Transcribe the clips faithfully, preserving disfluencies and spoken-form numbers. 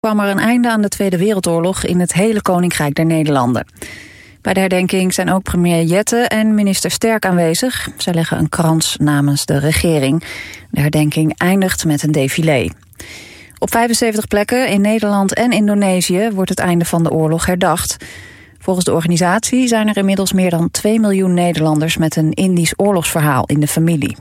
kwam er een einde aan de Tweede Wereldoorlog in het hele Koninkrijk der Nederlanden. Bij de herdenking zijn ook premier Jette en minister Sterk aanwezig. Zij leggen een krans namens de regering. De herdenking eindigt met een défilé. Op vijfenzeventig plekken in Nederland en Indonesië wordt het einde van de oorlog herdacht. Volgens de organisatie zijn er inmiddels meer dan twee miljoen Nederlanders met een Indisch oorlogsverhaal in de familie.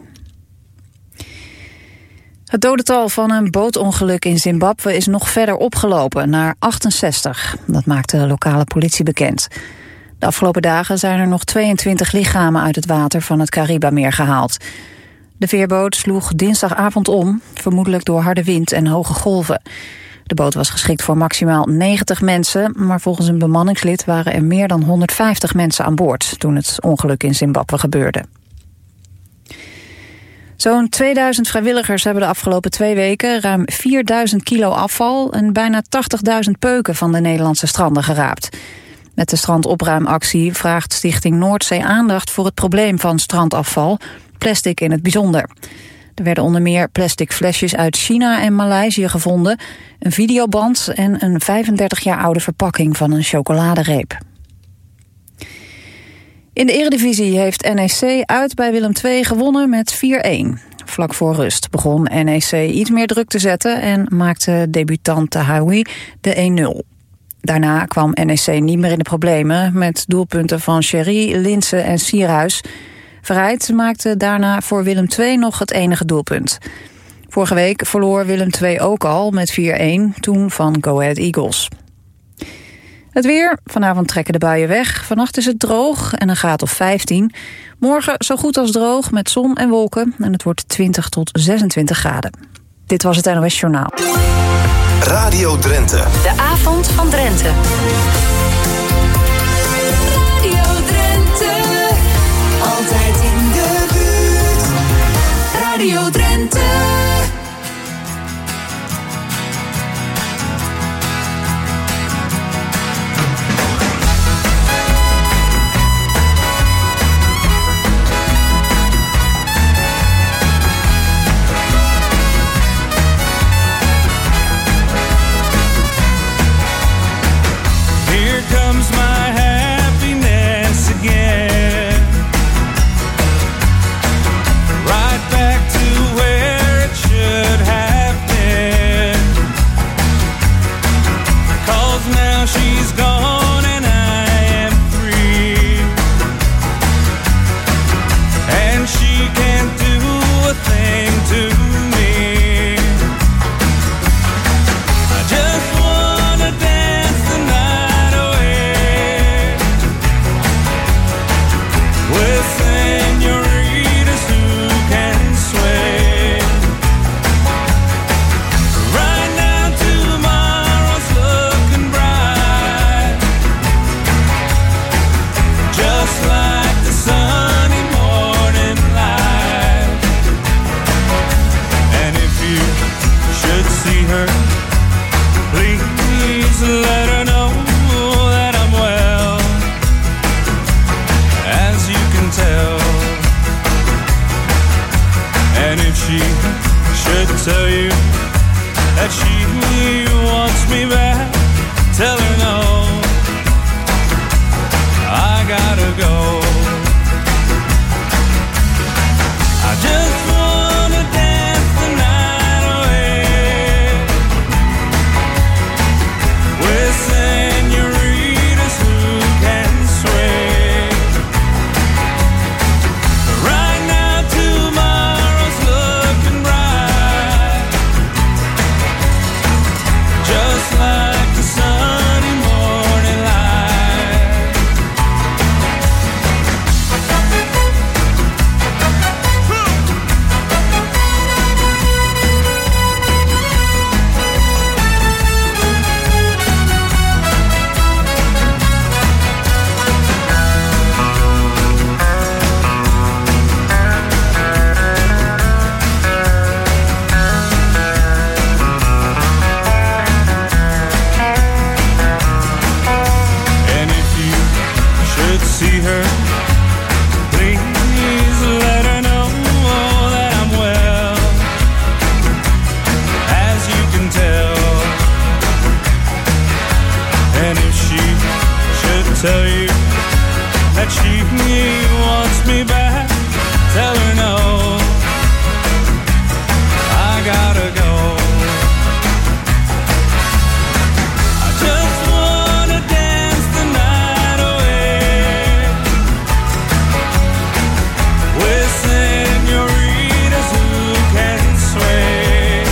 Het dodental van een bootongeluk in Zimbabwe is nog verder opgelopen, naar achtenzestig. Dat maakt de lokale politie bekend. De afgelopen dagen zijn er nog tweeëntwintig lichamen uit het water van het Karibameer gehaald. De veerboot sloeg dinsdagavond om, vermoedelijk door harde wind en hoge golven. De boot was geschikt voor maximaal negentig mensen, maar volgens een bemanningslid waren er meer dan honderdvijftig mensen aan boord toen het ongeluk in Zimbabwe gebeurde. Zo'n tweeduizend vrijwilligers hebben de afgelopen twee weken ruim vierduizend kilo afval en bijna tachtigduizend peuken van de Nederlandse stranden geraapt. Met de strandopruimactie vraagt Stichting Noordzee aandacht voor het probleem van strandafval, plastic in het bijzonder. Er werden onder meer plastic flesjes uit China en Maleisië gevonden, een videoband en een vijfendertig jaar oude verpakking van een chocoladereep. In de Eredivisie heeft N E C uit bij Willem twee gewonnen met vier-een. Vlak voor rust begon N E C iets meer druk te zetten en maakte debutant Tahawi de een-nul. Daarna kwam N E C niet meer in de problemen met doelpunten van Sherry, Linse en Sierhuis. Verheid maakte daarna voor Willem twee nog het enige doelpunt. Vorige week verloor Willem twee ook al met vier-een, toen van Go Ahead Eagles. Het weer. Vanavond trekken de buien weg. Vannacht is het droog en een graad of vijftien. Morgen zo goed als droog met zon en wolken. En het wordt twintig tot zesentwintig graden. Dit was het N O S Journaal. Radio Drenthe. De avond van Drenthe. Radio Drenthe. Altijd in de buurt. Radio Drenthe. Right now tomorrow's looking bright. tell you that she wants me back. Tell her no, I gotta go. I just wanna dance the night away with senoritas who can sway.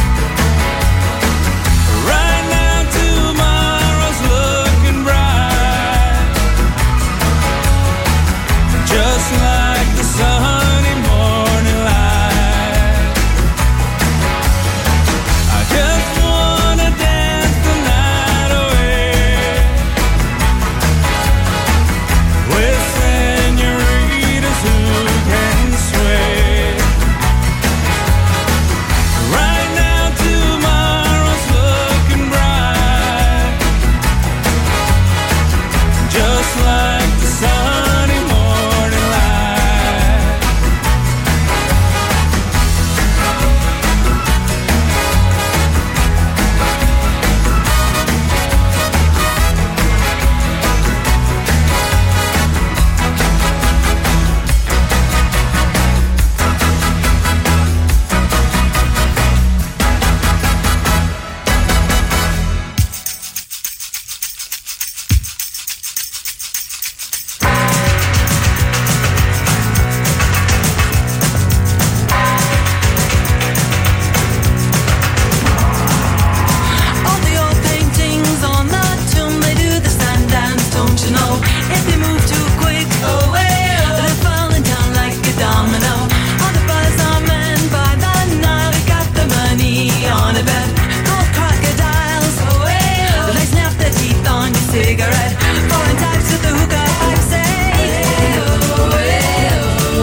Right now tomorrow's looking bright, just like the sunny morning light. I just wanna dance the night away with senoritas who can sway. Right now tomorrow's looking bright, just like the sunny morning light. All the old paintings on the tomb, they do the sun dance, don't you know? If they move too quick, oh, well, they're falling down like a domino. All the buzzer men by the Nile, they got the money on a bet. Gold crocodiles, oh, well, they snap their teeth on your cigarette. Foreign types with the hookah pipe say, oh, well,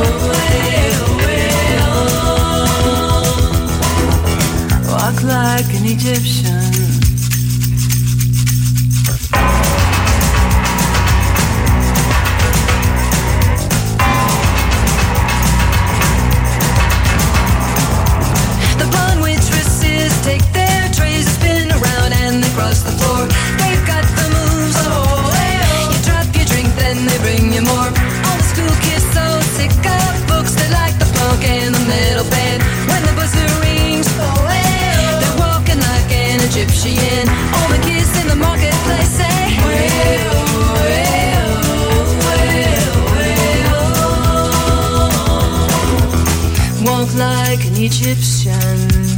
well, well. Walk like an Egyptian. The blonde waitresses take their trays, spin around and they cross the floor. They've got the moves, oh, well. You drop your drink, then they bring you more. All the school kids so sick of books, they like the punk in the middle bed. When the buzzer rings, oh, well, they're walking like an Egyptian. All the kids in the marketplace say, well, well, well, well. Walk like an Egyptian.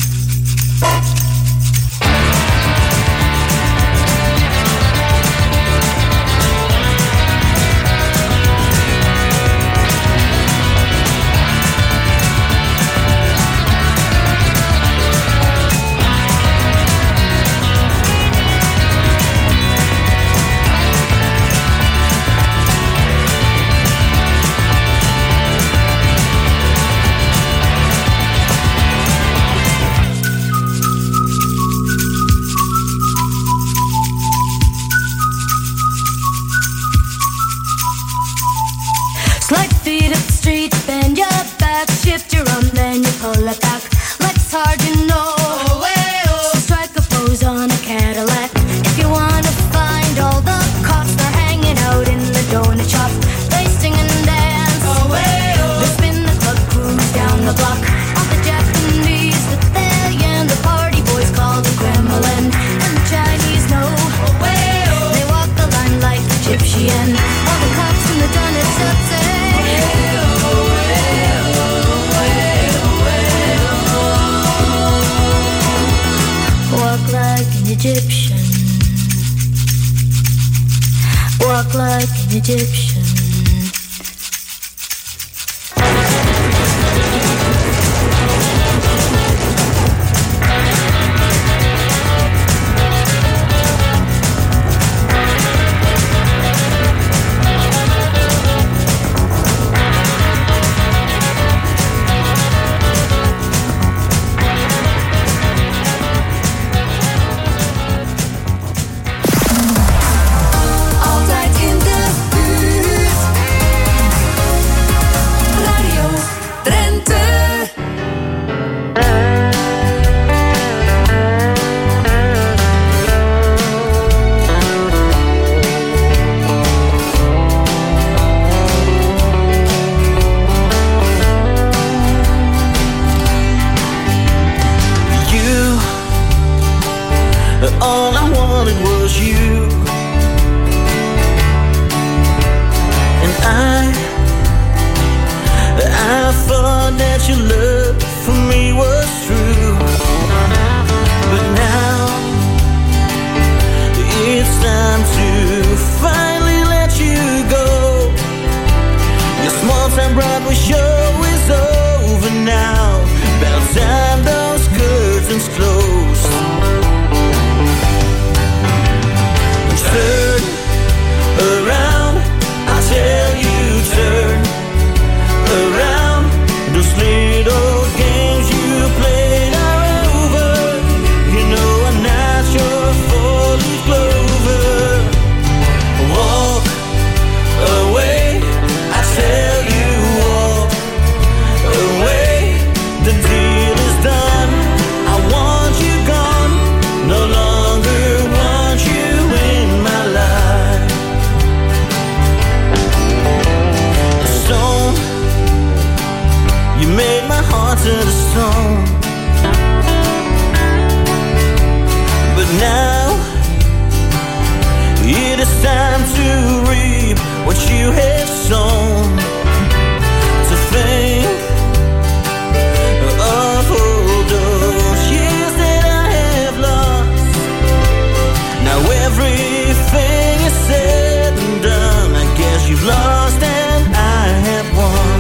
Slide feet up the street, bend your back, shift your arm, then you pull it back. Legs hard, you know. Oh, well. So strike a pose on a Cadillac. If you wanna find all the cops, they're hanging out in the donut shop. They sing and dance. Oh, well. They spin the club cruise down the block. All the Japanese, the Italian, the party boys call the Kremlin. And the Chinese know. Oh, well. They walk the line like Egyptian. All the cops in the donut shop say, walk like an Egyptian. Walk like an Egyptian. Altijd in de buurt. all I wanted was you. And I, I thought that your love for me was true. But now, it's time to finally let you go. Your small time Broadway show is over now. About time those curtains close. Turn around, I tell you, turn around. Those little games you played are over. You know I'm not your four-leaf clover. Walk away, I tell you, walk away. The deal is done, I want you gone. No longer want you in my life. The stone, you made my heart turn to stone. But now it is time to reap what you have sown. To think of all those years that I have lost. Now everything is said and done. I guess you've lost and I have won.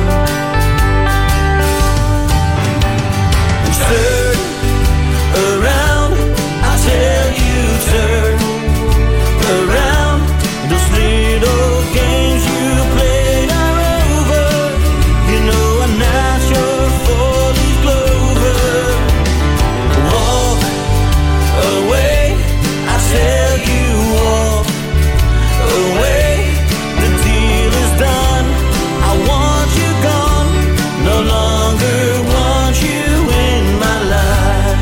Turn around, I tell you, turn around. Those little games you played are over. You know I'm not your four-leaf clover. Walk away, I tell you, walk away. The deal is done, I want you gone. No longer want you in my life.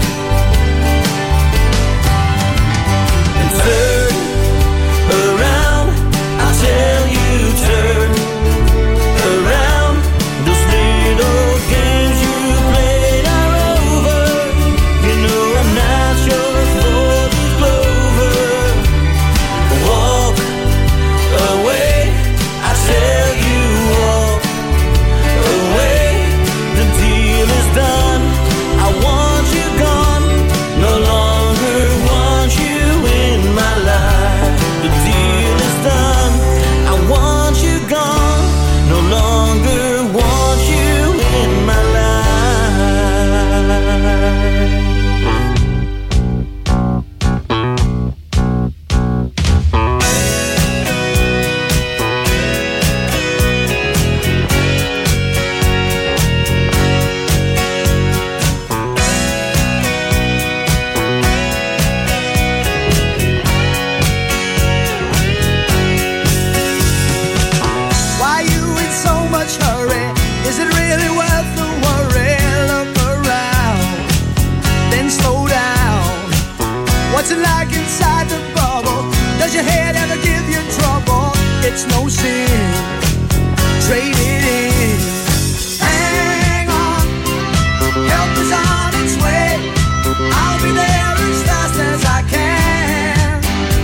And turn around, I tell you, turn around. Those little games you played are over. You know I'm not your four-leaf clover. Walk away, I tell you, walk away. The deal is done, I want you gone. No longer want you in my life. The deal is done, I want you gone. No longer want you in my life. Why you in so much hurry? Is it really worth the worry? Look around, then slow down. What's it like inside the bubble? Does your head ever give you trouble? It's no sin, trade it in. Hang on, help is on its way. I'll be there as fast as I can.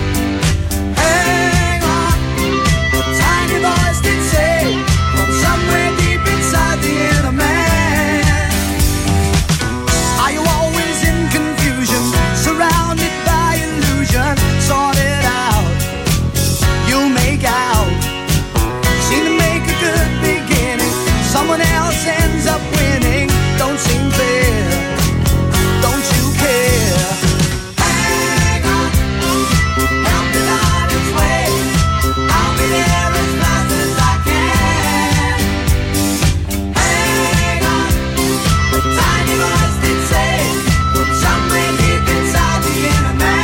Hang on, a tiny voice did say from somewhere deep inside the inner man. Are you always in confusion, surrounded by illusion? Sort it out, you'll make out. Seem to make a good beginning, someone else ends up winning. Don't seem fair, don't you care? Hang on, help is on its way. I'll be there as fast as I can. Hang on, a tiny voice did say from somewhere deep inside the inner man.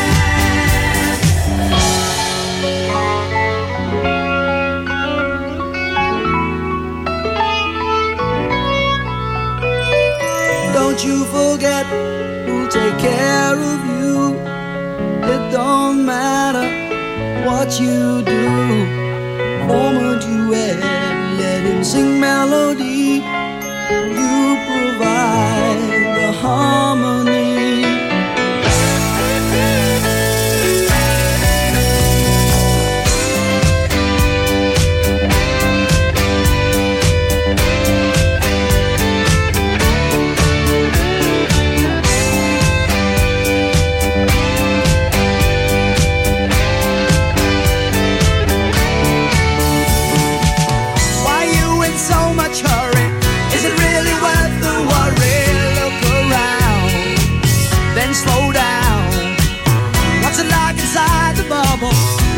Don't you forget who'll take care of you. It don't matter what you do. Form a duet, let him sing melody. You provide the harmony.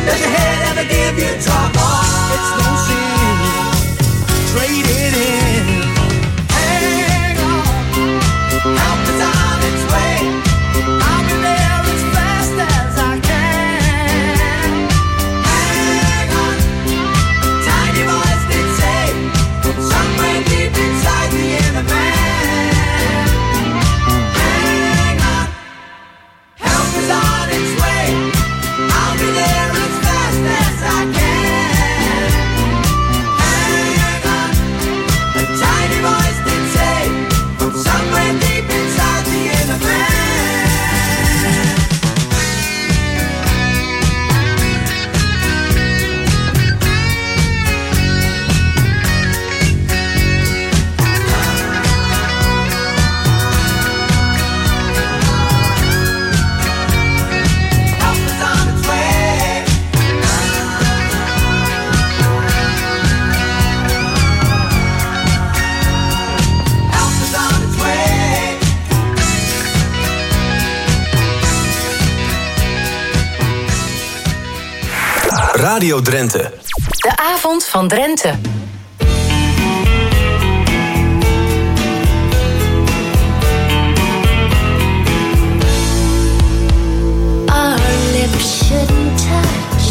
Does your head ever give you trouble? It's no sin. Trade it in. Hang on. Help is on its way. I'll be there as fast as I can. Hang on. Tiny voice did say, somewhere deep inside the inner man. Hang on. Help is on its way. I'll be there as fast as I can. Hang on. A tiny voice did say, from somewhere deep inside the inner man. Help is on its way. Help is on its way. Radio Drenthe. De avond van Drenthe. Our lips shouldn't touch.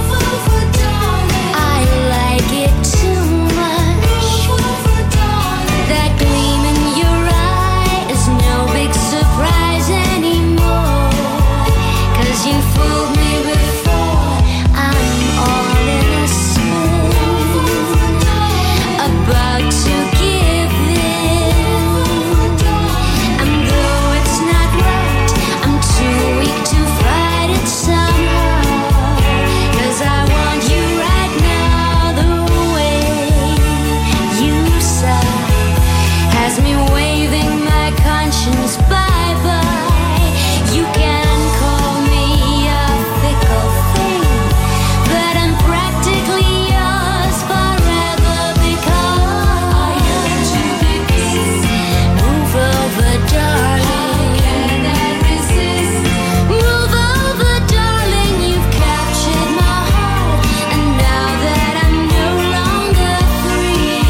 I like it too much. That gleam in your eye is no big surprise anymore. 'Cause you fooled me before. I'm all in a spin. About to give in. And though it's not right, I'm too weak to fight it somehow. 'Cause I want you right now the way you sigh has me waving my conscience bye-bye. You can call me a fickle thing, but I'm practically yours forever because I yearn to be kissed. Move over, darling. How can I resist? Move over, darling. You've captured my heart, and now that I'm no longer free,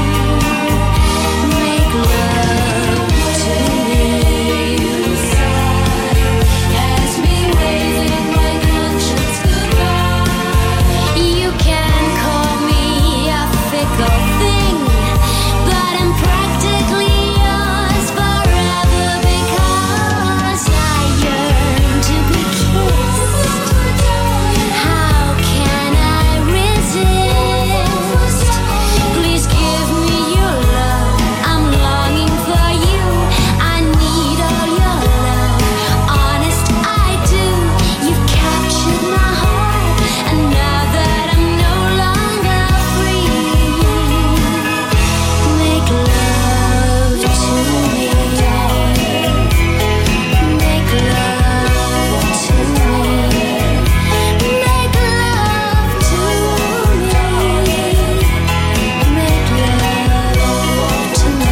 make love to me. You sigh, has me waving my conscience goodbye. You can call me a fickle thing, but I'm practically yours forever because I yearn to be kissed. How can I resist? Please give me your love. I'm longing for you. I need all your love. Honest, I do. You've captured my heart, and now that I'm no longer free, make love to me. Make love to me. Make love to me. Make love to me.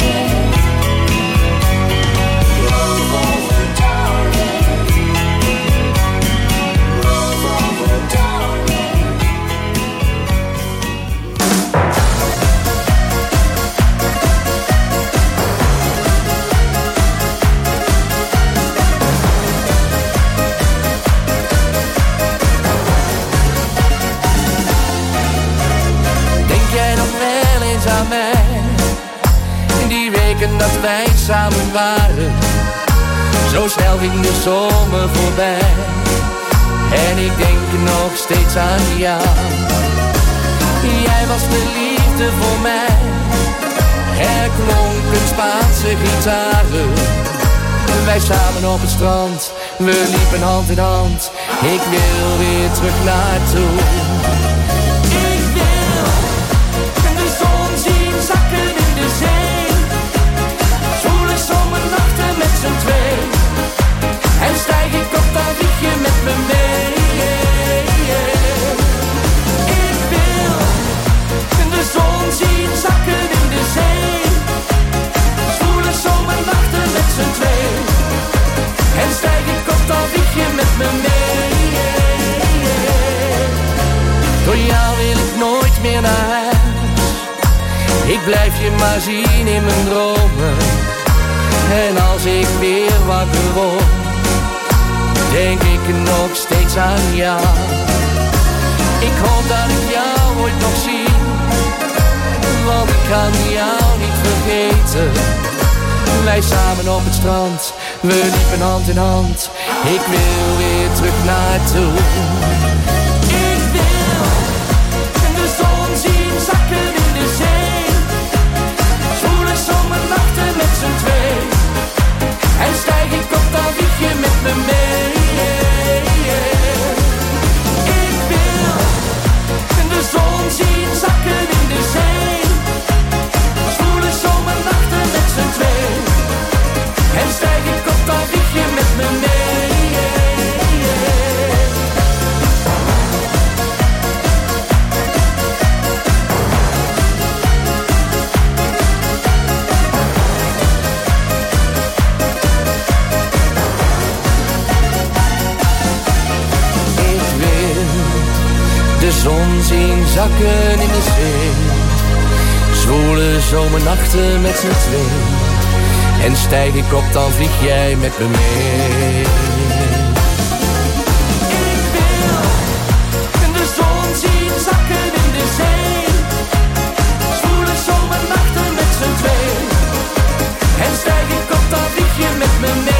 Move over, darling. Move over, darling. Denk jij nog wel eens aan mij? Die weken dat wij samen waren. Zo snel ging de zomer voorbij. En ik denk nog steeds aan jou. Jij was de liefde voor mij. Er klonken Spaanse gitaren. Wij samen op het strand. We liepen hand in hand. Ik wil weer terug naartoe. Ik wil de zon zien zakken in de zee. Zwoele zomernachten met z'n twee. En stijg ik op, dan vlieg je met me mee. Ik wil de zon zien zakken in de zee. Zwoele zomernachten met z'n twee. En stijg ik op, dan vlieg je met me mee. blijf je maar zien in mijn dromen. En als ik weer wakker word, denk ik nog steeds aan jou. Ik hoop dat ik jou ooit nog zie, want ik kan jou niet vergeten. Wij samen op het strand, we liepen hand in hand. Ik wil weer terug naartoe. Ik wil de zon zien zakken in de zee. Zwoele zomernachten met z'n twee. En stijg ik op, dan vlieg je met me mee. Ik wil de zon zien zakken in de zee. Zwoele zomernachten met z'n twee. En stijg ik op, dan vlieg je met me mee. De zon zien zakken in de zee. Zwoele zomernachten met z'n twee. En stijg ik op, dan vlieg jij met me mee. Ik wil de zon zien zakken in de zee. Zwoele zomernachten met z'n twee. En stijg ik op, dan vlieg je met me mee.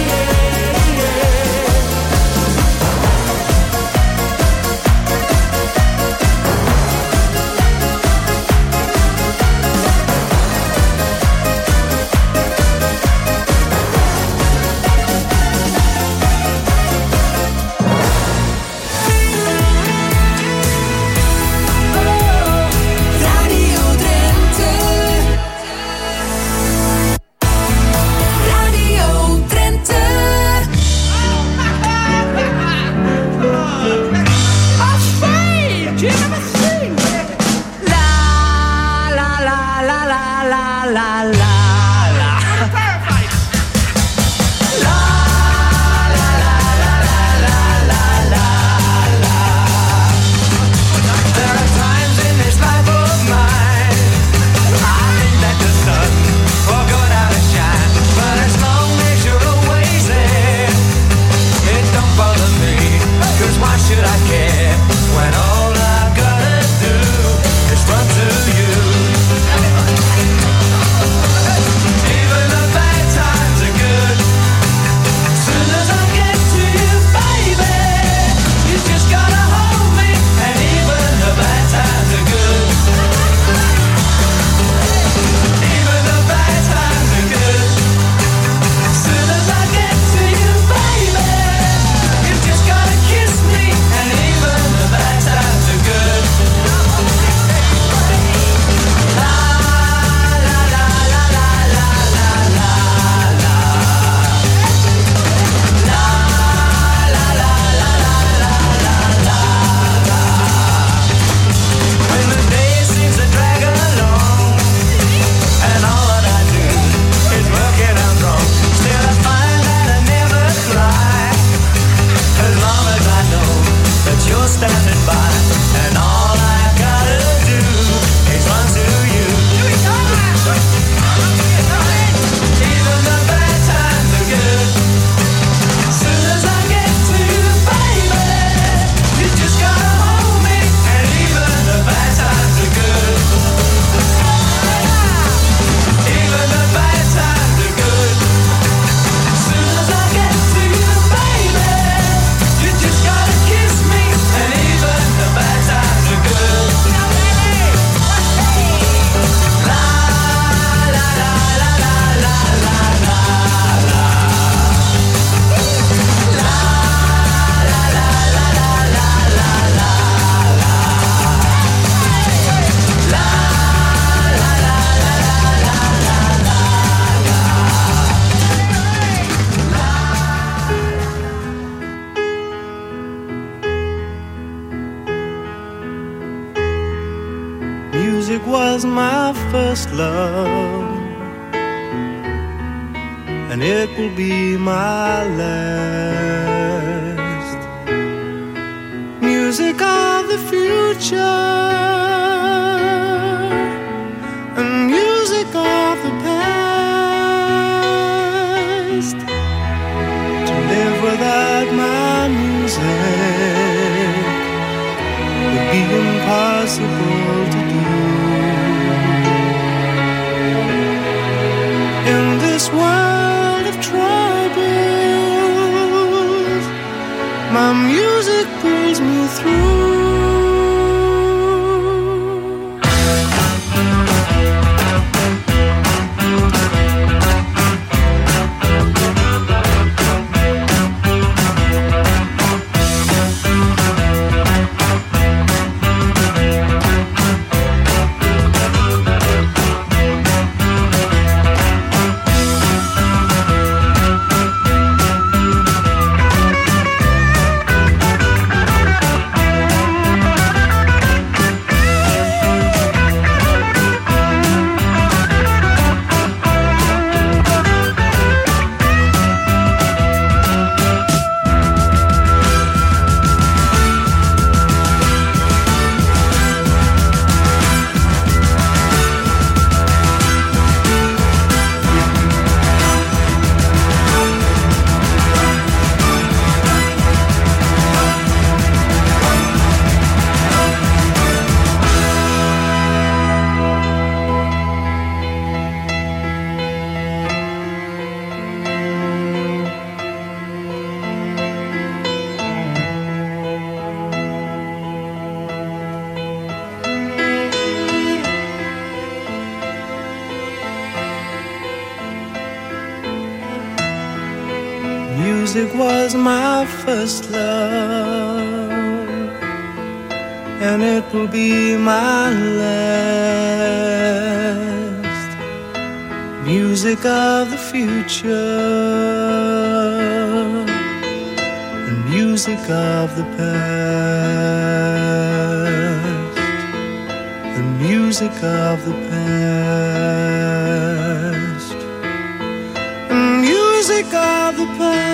was my first love, and it will be my last. Music of the future, and impossible to do. In this world of troubles, my music pulls me through. Music was my first love, and it will be my last. Music of the future, and music of the past, and music of the past, and music of the past.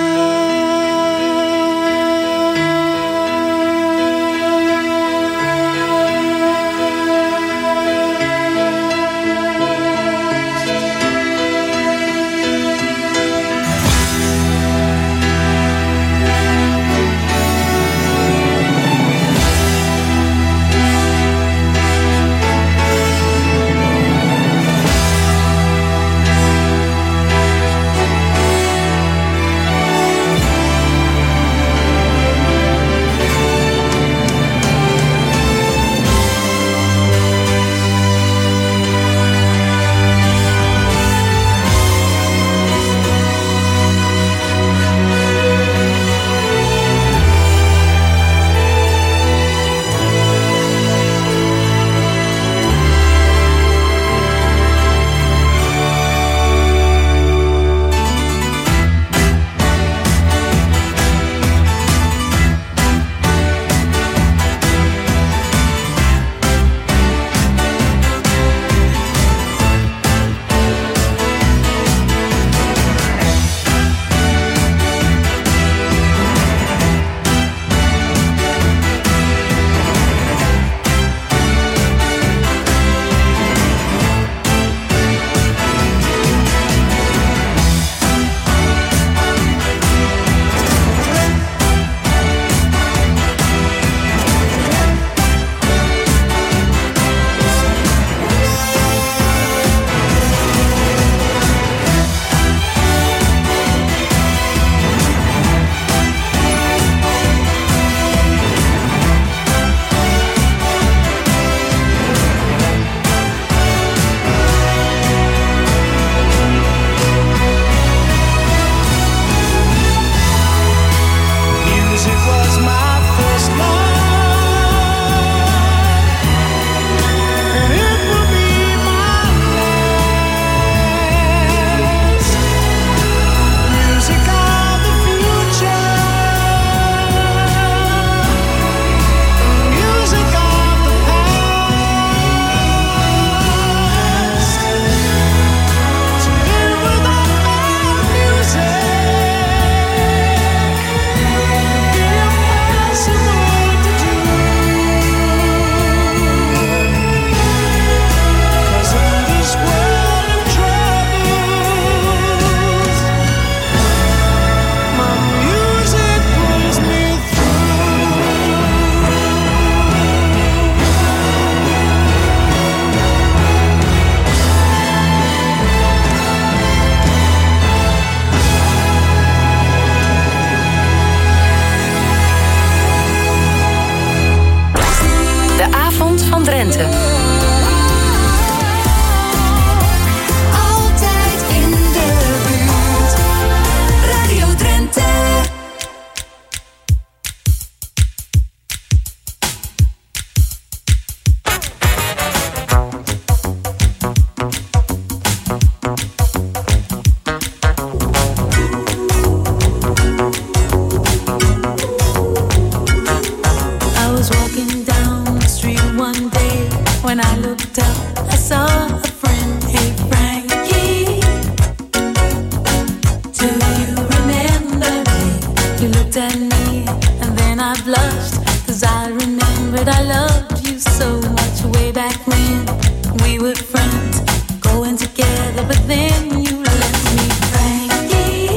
blushed, 'cause I remembered I loved you so much way back when we were friends, going together, but then you left me. Frankie,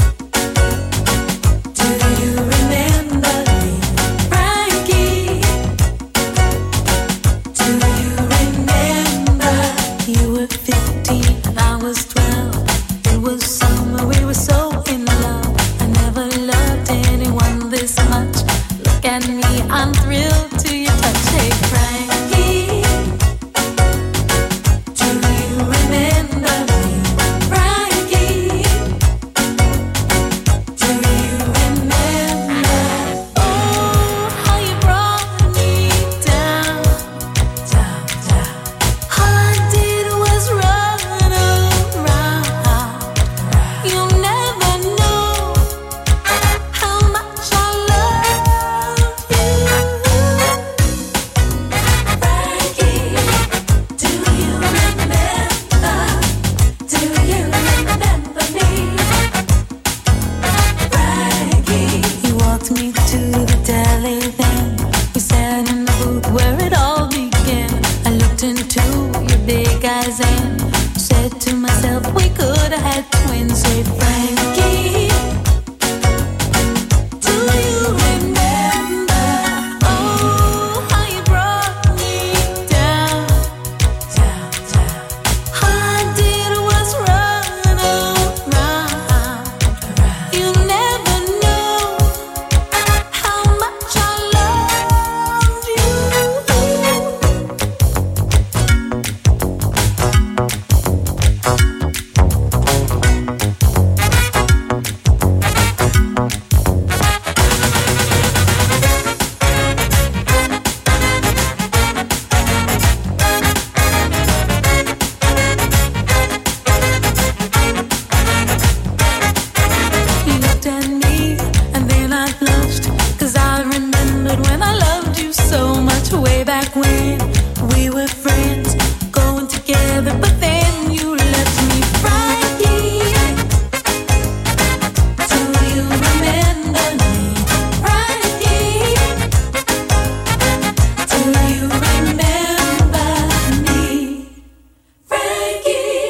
do you remember me? Frankie, do you remember? You were fifteen and I was twelve. It was summer, we were so in love. I never loved anyone this much. Look at me, I'm thrilled to your touch. Hey Frankie, do you remember me? Frankie, do you remember? Oh, how you brought me down, down, down. All I did was run around. You never know how much I love you. Frankie, do you remember? Do you remember me? Frankie, you walked me to the deli then. We sat in the booth where it all began. I looked into your big eyes and said to myself, we could have had twins. Say, Frankie, do you remember? Oh, how you brought me down, down, down. All I did was run around. You never know how much I loved you. You looked at me and then I blushed, 'cause I remembered when I loved you so much way back when we were friends, going together, but then you left me. Frankie, do you remember me? Frankie, do you remember me? Frankie.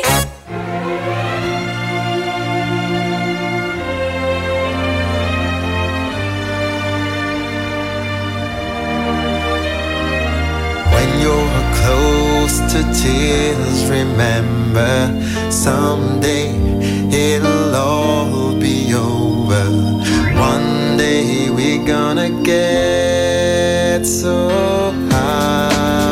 When you're close to tears, remember someday it'll all be over. One day we're gonna get so high.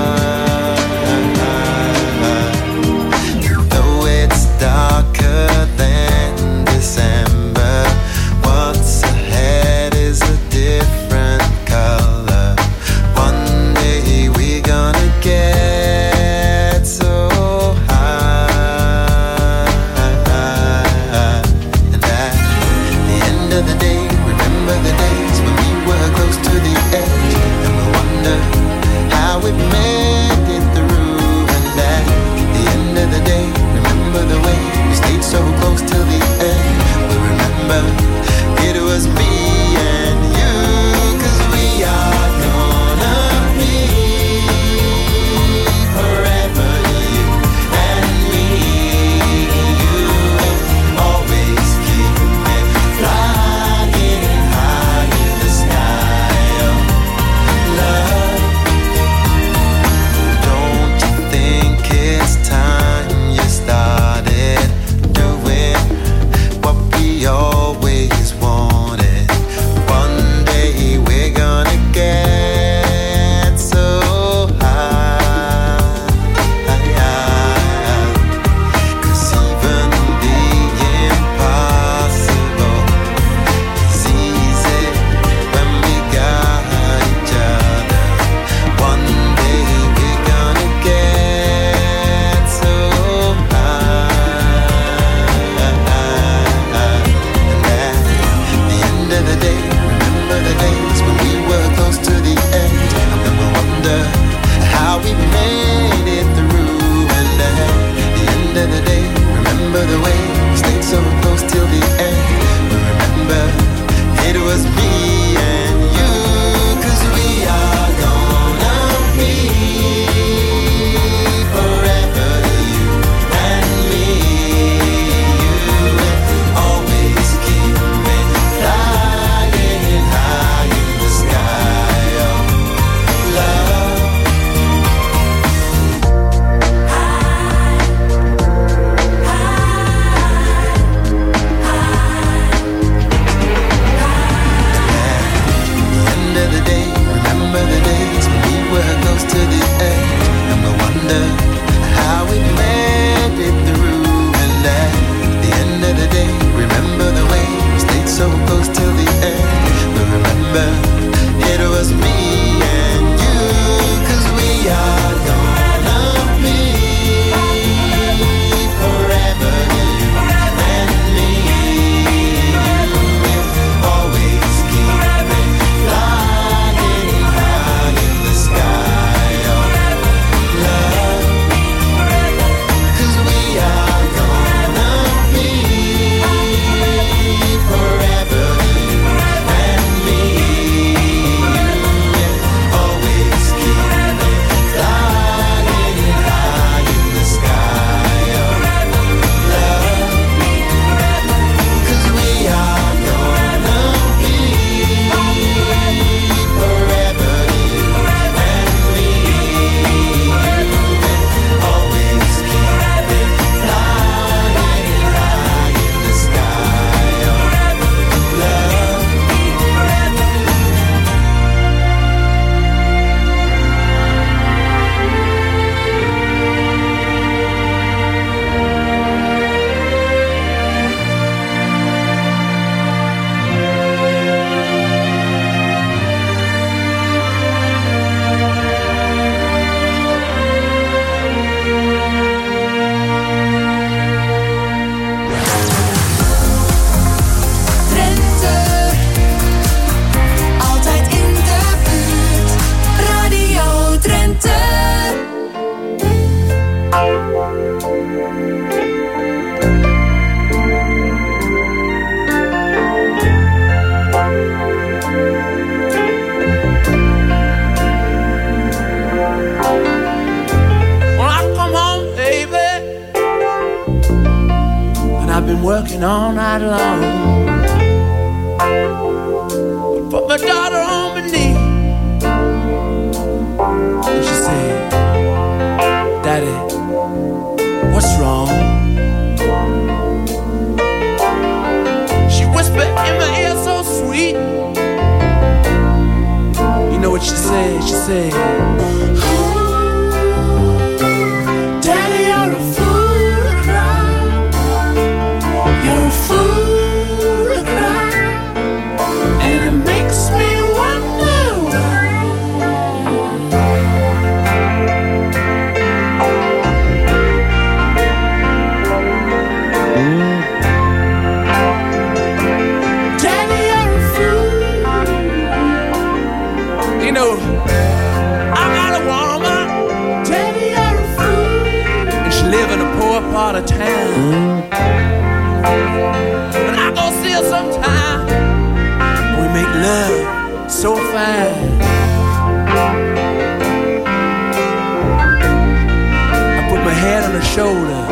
Though it's darker than December, what's ahead is a different color. One day we're gonna get so high. And at the end of the day, remember the days when we were close to the edge, and we'll wonder it was me and you, 'cause we are gonna be forever, you and me. We'll always keep it flying high in the sky of love, 'cause we are gonna be forever, you and me. We'll always keep it flying high in the sky of love, 'cause we are gonna be forever, you and me. We'll always keep it flying high in the sky of love. Drenthe, altijd in de buurt. Radio Drenthe. When I come home, baby, and I've been working all night long, put my daughter on my knee, and she said, Daddy, what's wrong? She whispered in my ear so sweet. You know what she said? She said, Daddy, you're a fool to cry. You're a fool to cry. And it makes me wonder why. Daddy, you're a fool. you know, I got a woman. Daddy, you're a fool. And she live in a poor part of town. And I go see her sometime. We make love so fine. I put my head on her shoulder.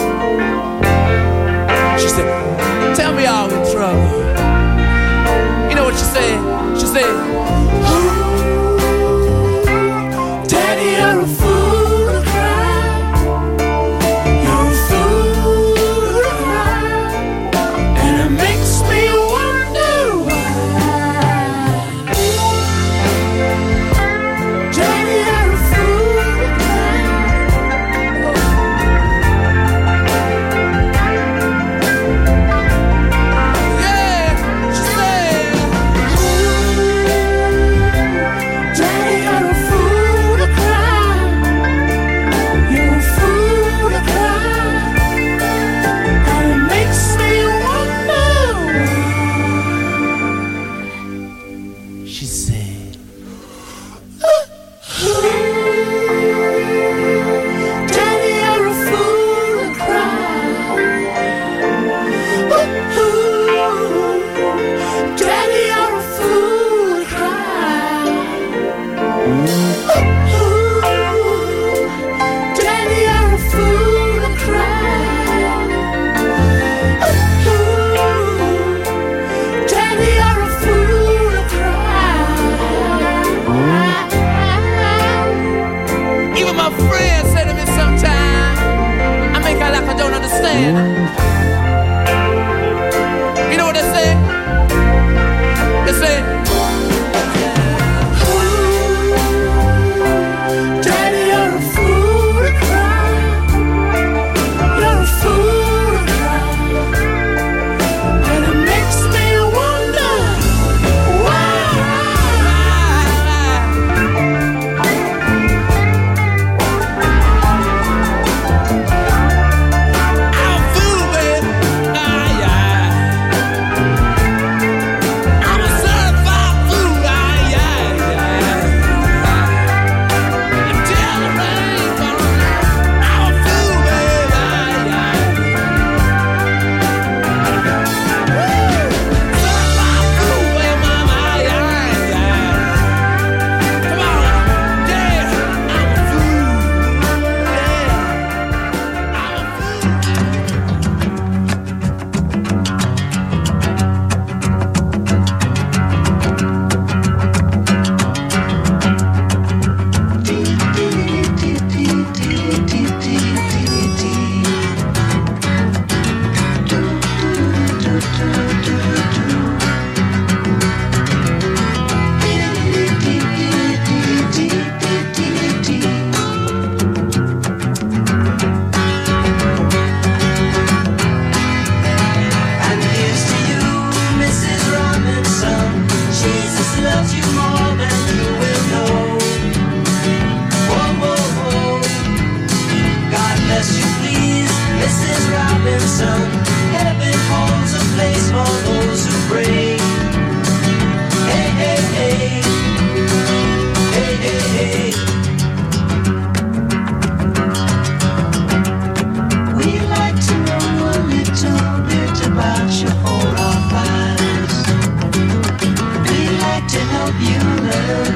She said, tell me I'm in trouble. You know what she said? She said, Daddy, you're a fool to cry. You're a fool to cry. And it makes me wonder why. Daddy, you're a fool to cry.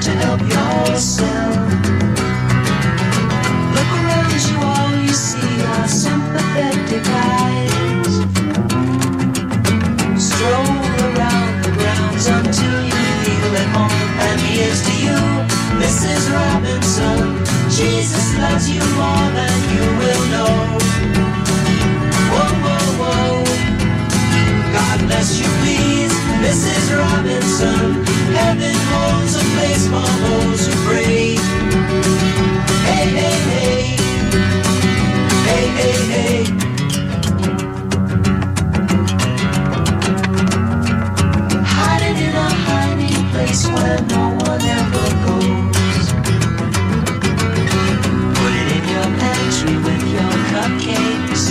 to help yourself. Look around you, all you see are sympathetic eyes. Stroll around the grounds until you feel at home. And here's to you, Missus Robinson. Jesus loves you more than you will know. Whoa, whoa, whoa. God bless you, please, Missus Robinson. Heaven holds a place for those who pray. Hey, hey, hey. Hey, hey, hey. Hiding in a hiding place where no one ever goes. Put it in your pantry with your cupcakes.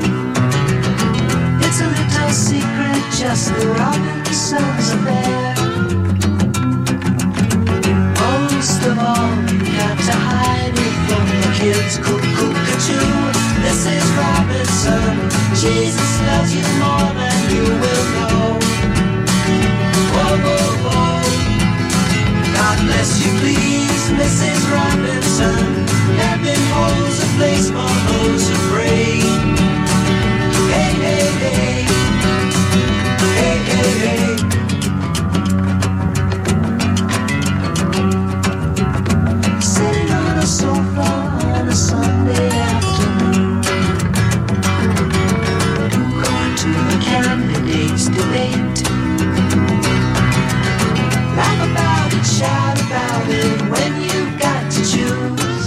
It's a little secret, just the Robinsons affair. Most of all, you got to hide it from the kids. Cuckoo-ca-choo, Missus Robinson. Jesus loves you more than you will know. Whoa, whoa, whoa. God bless you, please, Missus Robinson. Heaven holds a place for those who pray. Hey, hey, hey. Hey, hey, hey. Sitting on a sofa on a Sunday afternoon, going to the candidates' debate. Laugh about it, shout about it when you've got to choose.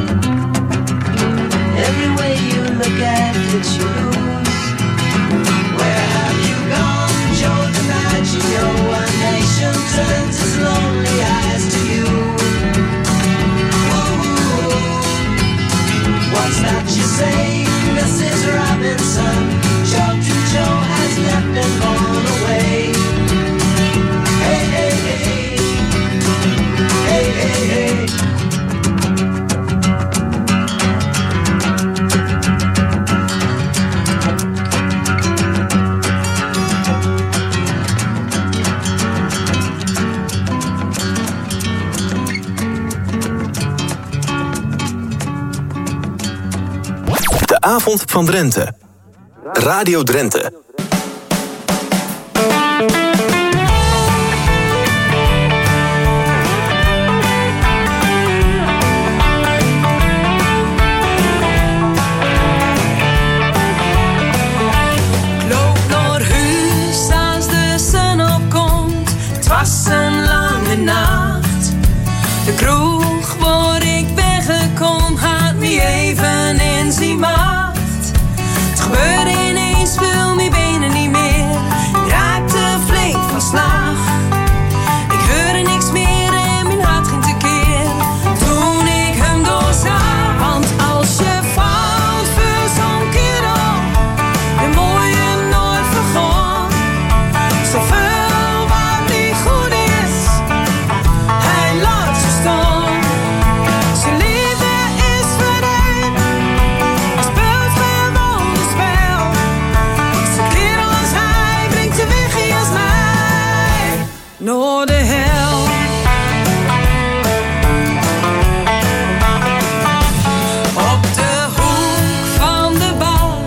Every way you look at it, you lose. Where have you gone, Joe DiMaggio? A nation turns its lonely eyes to you. Ooh, what's that you say, Missus Robinson? Children Joe has left and gone away. Hey, hey, hey. Hey, hey, hey. De avond van Drenthe. Radio Drenthe. De kroeg waar ik ben gekomen had me even in zijn macht. Het gebeurde ineens, viel mijn benen niet meer. Ik raakte flink van slag. Ik hoorde niks meer en mijn hart ging tekeer. Toen ik hem doorzag. Want als je valt voor zo'n kerel, dan moet je nooit vergaan. Zoveel wat niet goed is, hij laat je staan. Zijn liefde is verdwenen, hij speelt gewoon een spel. Zo'n kerel als hij brengt de weg als mij naar de hel. Op de hoek van de bar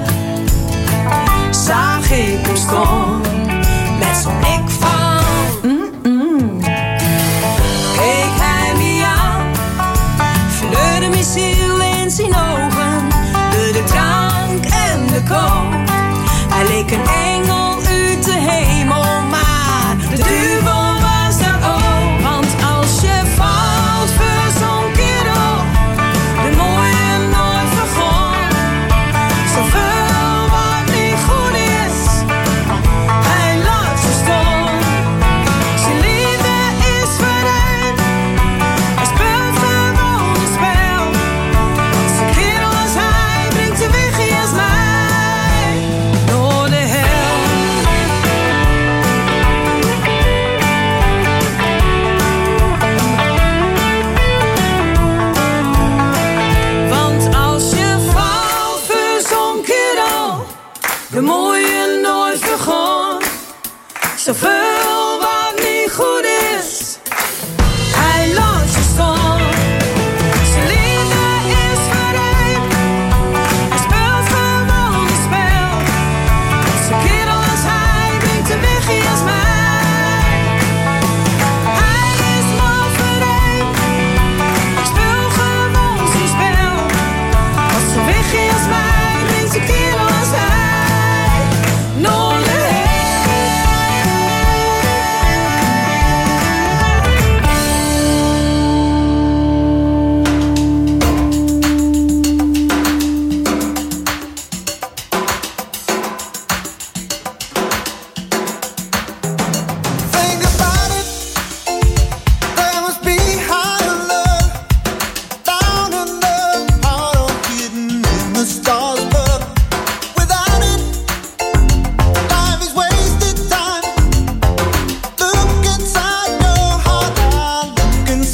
zag ik hem staan met zo'n blik van mm-mm. Keek hij me aan, verleurde mijn ziel in zijn ogen, door de drank en de kook. Hij leek een engel uit de hemel, maar de duivel was daar ook. Want als je valt voor zo'n kerel, dan moet je nooit vergaan. Zoveel wat niet goed is, hij laat je staan. Zijn liefde is verdwenen, hij speelt gewoon een spel. Zo'n kerel als hij brengt de weg als mij naar de hel.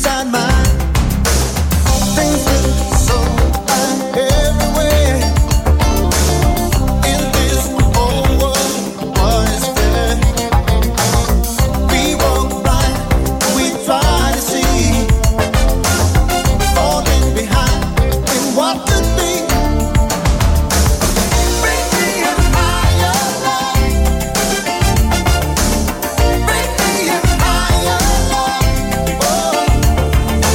inside my things look so fine everywhere in this whole world. What is fair? We walk blind, we try to see, falling behind in what could be. Bring me a higher love. Bring me a higher love. Oh,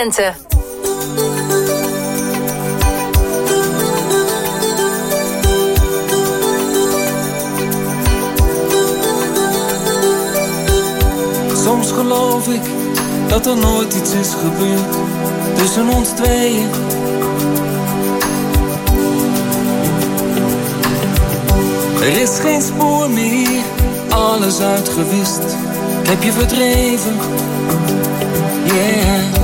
Drenthe. Soms geloof ik dat er nooit iets is gebeurd tussen ons tweeën. Er is geen spoor meer, alles uitgewist. Ik heb je verdreven, yeah.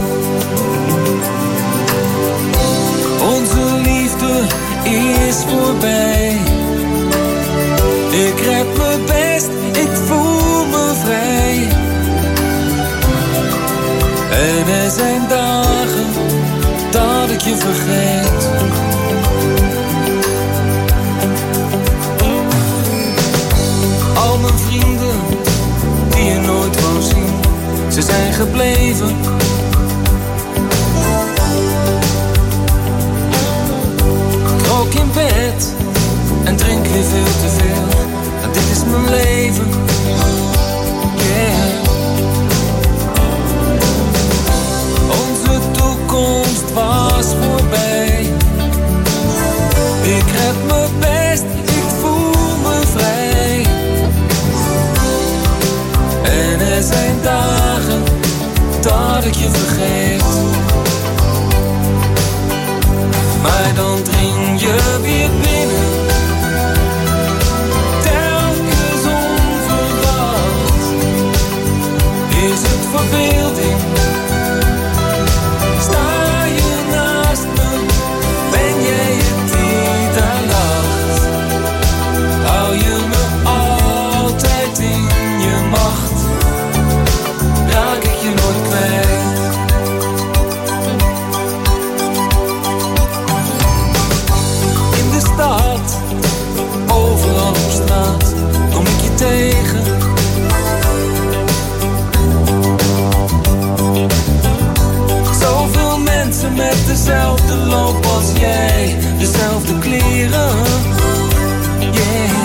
Onze liefde is voorbij. Ik red me best, ik voel me vrij. En er zijn dagen dat ik je vergeet. Al mijn vrienden die je nooit wou zien, ze zijn gebleven. Ik rook in bed en drink weer veel te veel. En dit is mijn leven, yeah. Onze toekomst was voorbij. Ik red me best, ik voel me vrij. En er zijn dagen dat ik je vergeet. Maar dan dring je weer binnen. Telkens onverwacht. Is het verbeelding? Sta je naast me? Ben jij het die daar lacht? Hou je me altijd in je macht? Raak ik je nooit kwijt? In de stad, overal op straat, kom ik je tegen. Zoveel mensen met dezelfde loop als jij, dezelfde kleren, yeah.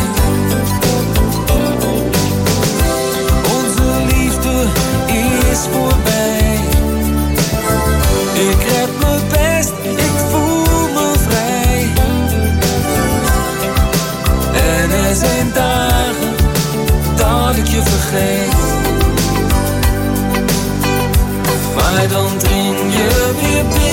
Onze liefde is voorbij. Ik red me best, ik voel me vrij. En er zijn dagen dat ik je vergeet. Maar dan dring je weer binnen.